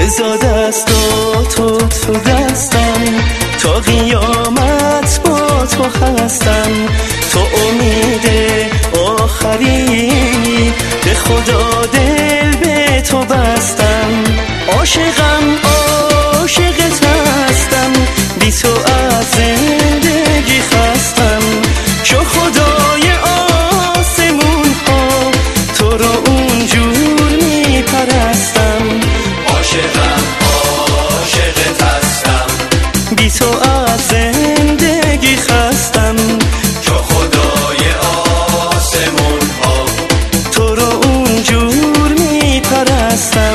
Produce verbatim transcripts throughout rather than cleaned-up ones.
بزا دستاتو تو دستم، تا قیامت با تو هستم. تو امید آخرینی، به خدا دل به تو بستم. عاشقم عاشقت هستم، بی تو از زندگی خستم. چو خدای آسمون ها تو رو اونجور می پرستم. عاشقم عاشقت هستم، بی تو از زندگی خستم. چو خدای آسمون ها تو رو اونجور می پرستم.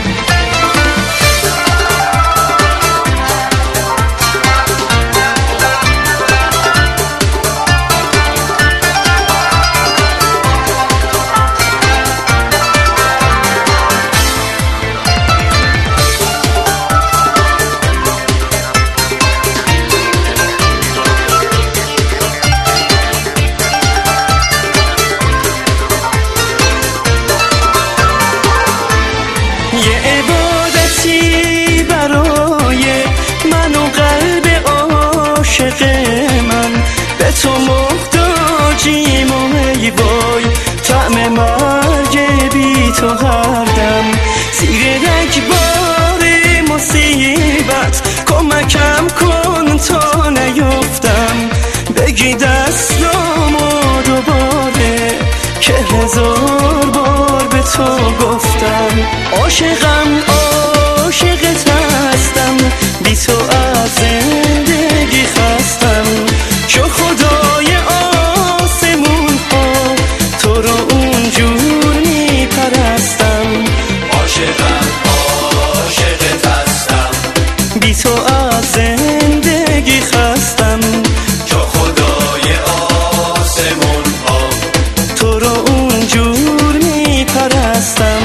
یه عبادتی برای من و قلب عاشق من، به تو محتاجیم و ای وای طعم مرگ بی تو هر دم. زیر رگبار مصیبت کمکم کن تا نیفتم. بگی دستامو دوباره که هزار بار به تو گفتم. عاشقم عاشقت هستم، بی تو از زندگی خستم. چو خدای آسمون ها تو رو اونجور می پرستم. عاشقم عاشقت هستم، بی تو از زندگی خستم. چو خدای آسمون ها تو رو اونجور می پرستم.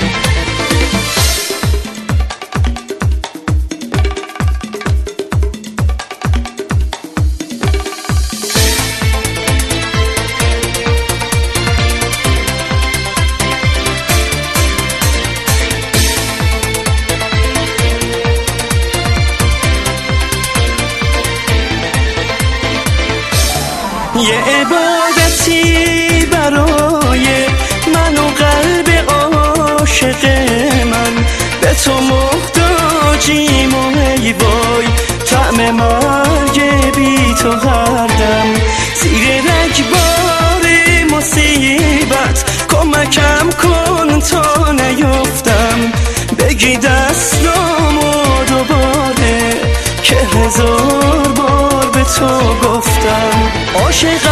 یه عبادتی برای من و قلب عاشق من، به تو محتاجیم و ای وای طعم مرگ بی تو هر دم. زیر رگبار مصیبت کمکم کن تا نیفتم. بگی دستامو دوباره که هزار بار به تو گفتم. عاشق